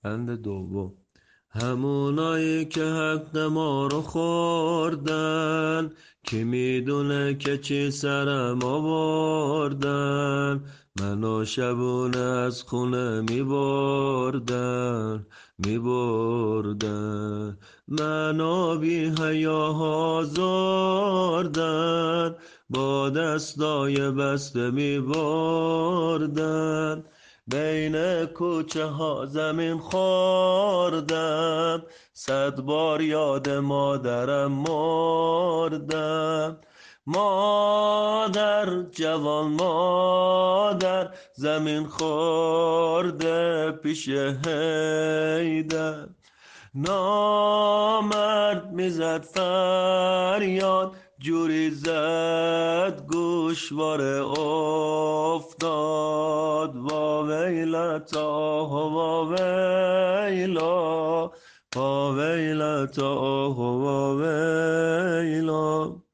بند دوم: همونایی که حق ما رو خوردن، که میدونه که چی سرم آوردن، منو شبونه از خونه میبردن، منو بی حیا زردن، با دستای بسته میبردن، بین کوچه ها زمین خوردم، 100 بار یاد مادرم مردم. مادر جوان، مادر زمین خورده پیش حیدر، نامرد میزد فریاد، جوری زد گوشواره افتاد. وا ویلتا وا ویلا، وا ویلتا وا ویلا.